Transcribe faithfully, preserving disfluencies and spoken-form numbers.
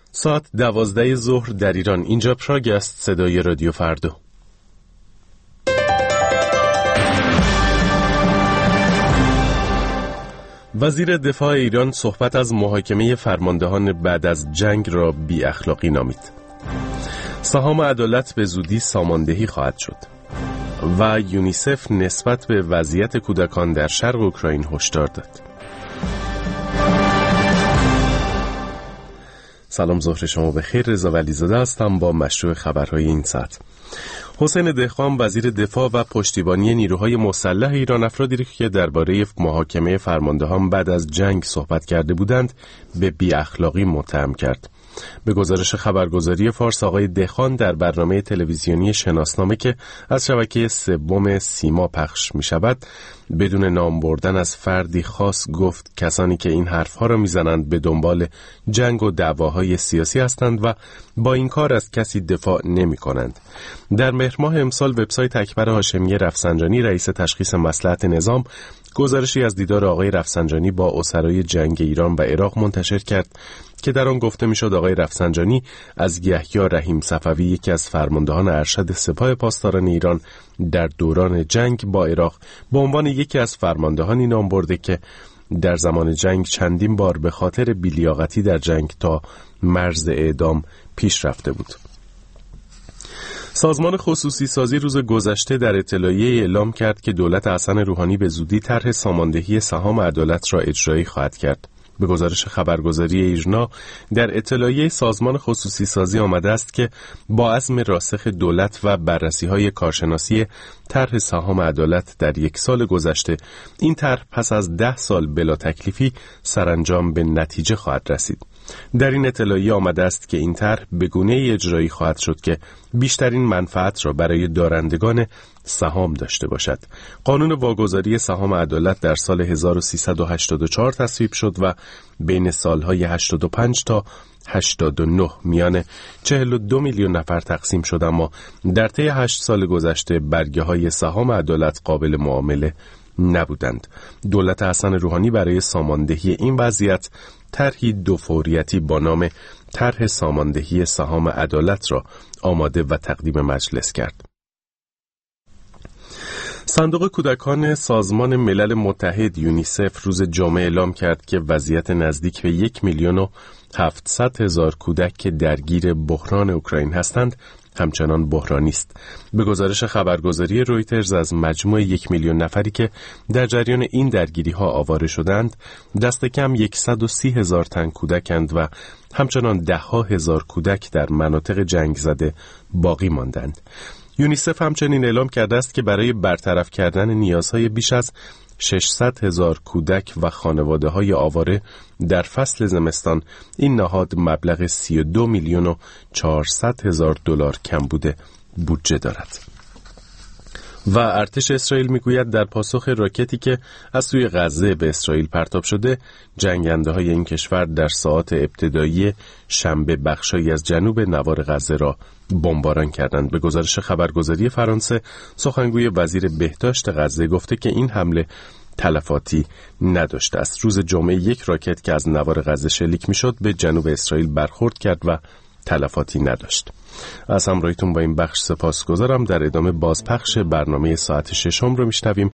ساعت دوازده ظهر در ایران. اینجا پراگ است. صدای رادیو فردا. وزیر دفاع ایران صحبت از محاکمه فرماندهان بعد از جنگ را بی اخلاقی نامید. سهام عدالت به زودی ساماندهی خواهد شد. و یونیسف نسبت به وضعیت کودکان در شرق اوکراین هشدار داد. سلام، ظهر شما بخیر. رضا ولیزاده هستم با مشروع خبرهای این ساعت. حسین دهقان وزیر دفاع و پشتیبانی نیروهای مسلح ایران افرادی که درباره محاکمه فرماندهان بعد از جنگ صحبت کرده بودند به بی اخلاقی متهم کرد. به گزارش خبرگزاری فارس، آقای دهقان در برنامه تلویزیونی شناسنامه که از شبکه سوم سیما پخش می شود بدون نام بردن از فردی خاص گفت کسانی که این حرفها را می زنند به دنبال جنگ و دعواهای سیاسی هستند و با این کار از کسی دفاع نمی کنند. در مهر ماه امسال وبسایت اکبر هاشمی رفسنجانی رئیس تشخیص مصلحت نظام گزارشی از دیدار آقای رفسنجانی با اسرای جنگ ایران و عراق منتشر کرد که در آن گفته میشد آقای رفسنجانی از یحیی رحیم صفوی، یکی از فرماندهان ارشد سپاه پاسداران ایران در دوران جنگ با عراق، به عنوان یکی از فرماندهانی نام برده که در زمان جنگ چندین بار به خاطر بی‌لیاقتی در جنگ تا مرز اعدام پیش رفته بود. سازمان خصوصی سازی روز گذشته در اطلاعیه اعلام کرد که دولت حسن روحانی به زودی طرح ساماندهی سهام عدالت را اجرایی خواهد کرد. به گزارش خبرگزاری ایرنا در اطلاعیه سازمان خصوصی سازی آمده است که با عزم راسخ دولت و بررسی‌های کارشناسی طرح سهام عدالت در یک سال گذشته، این طرح پس از ده سال بلا تکلیفی سرانجام به نتیجه خواهد رسید. در این اطلاعیه آمده است که این طرح به گونه‌ای اجرایی خواهد شد که بیشترین منفعت را برای دارندگان سهام داشته باشد. قانون واگذاری سهام عدالت در سال هزار و سیصد و هشتاد و چهار تصویب شد و بین سالهای هشتاد و پنج تا هشتاد و نه میان چهل و دو میلیون نفر تقسیم شد، اما در طی هشت سال گذشته برگه های سهام عدالت قابل معامله نبودند. دولت حسن روحانی برای ساماندهی این وضعیت طرحی دو فوریتی با نام طرح ساماندهی سهام عدالت را آماده و تقدیم مجلس کرد. صندوق کودکان سازمان ملل متحد یونیسف روز جمعه اعلام کرد که وضعیت نزدیک به یک میلیون و هفتصد هزار کودک که درگیر بحران اوکراین هستند همچنان بحرانی است. به گزارش خبرگزاری رویترز از مجموع یک میلیون نفری که در جریان این درگیری ها آواره شدند، دست کم صد و سی هزار تن کودکند و همچنان ده ها هزار کودک در مناطق جنگ زده باقی ماندند. یونیسف همچنین اعلام کرده است که برای برطرف کردن نیازهای بیش از ششصد هزار کودک و خانواده‌های آواره در فصل زمستان این نهاد مبلغ سی و دو میلیون و چهارصد هزار دلار کم بوده بودجه دارد. و ارتش اسرائیل میگوید در پاسخ راکتی که از سوی غزه به اسرائیل پرتاب شده، جنگنده های این کشور در ساعات ابتدایی شنبه بخشایی از جنوب نوار غزه را بمباران کردند. به گزارش خبرگزاری فرانسه، سخنگوی وزیر بهداشت غزه گفته که این حمله تلفاتی نداشته است. روز جمعه یک راکت که از نوار غزه شلیک میشد به جنوب اسرائیل برخورد کرد و تلفاتی نداشت. از همراهیتون با این بخش سپاسگزارم. در ادامه بازپخش برنامه ساعت ششم رو میشنویم